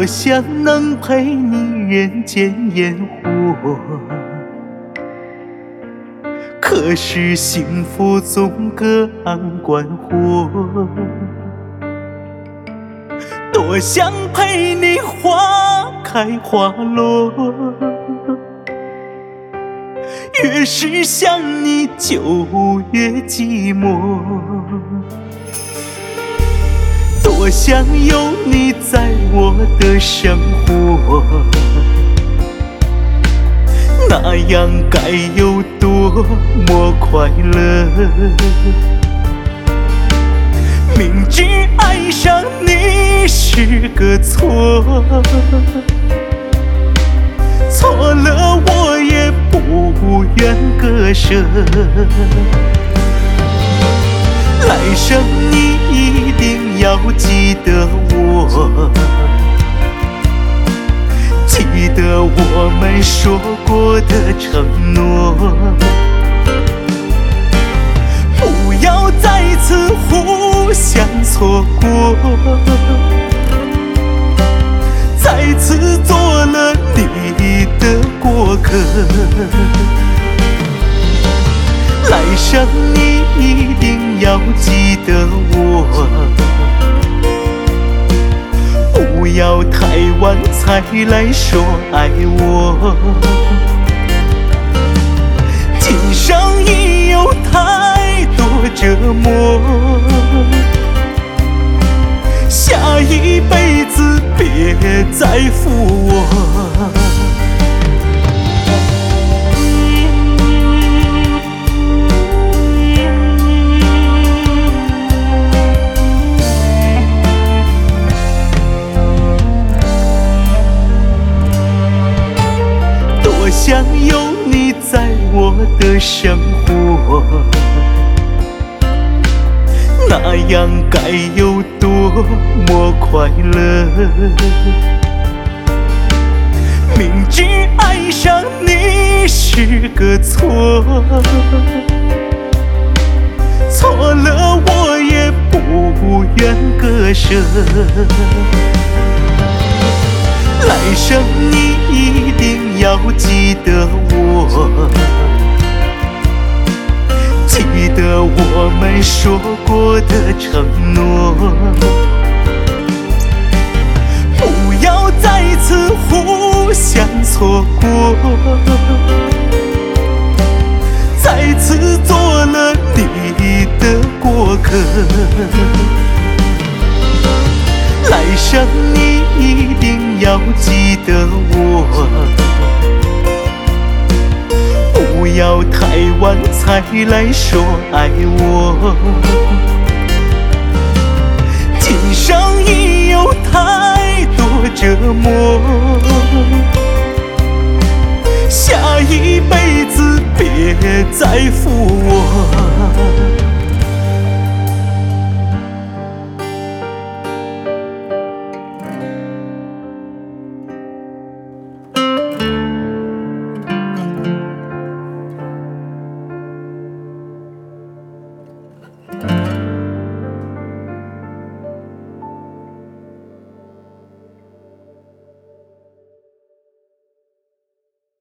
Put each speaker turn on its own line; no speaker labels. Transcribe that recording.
多想能陪你人间烟火，可是幸福总隔岸观火。多想陪你花开花落，越是想你就越寂寞。多想有你在我的生活，那样该有多么快乐。明知爱上你是个错，错了我也不愿割舍。来生你一定要记得我，记得我们说过的承诺，不要再次互相错过，再次做了你的过客。来生你一定要记得我，不要太晚才来说爱我。今生已有太多折磨，下一辈子别再负我。多想有你在我的生活，那样该有多么快乐。明知爱上你是个错，错了我也不愿割舍。来生你一定要记得我，记得我们说过的承诺，不要再次互相错过，再次做了你的过客。来生你一定要记得我，不要太晚才来说爱我。今生已有太多折磨，下一辈子别再负我。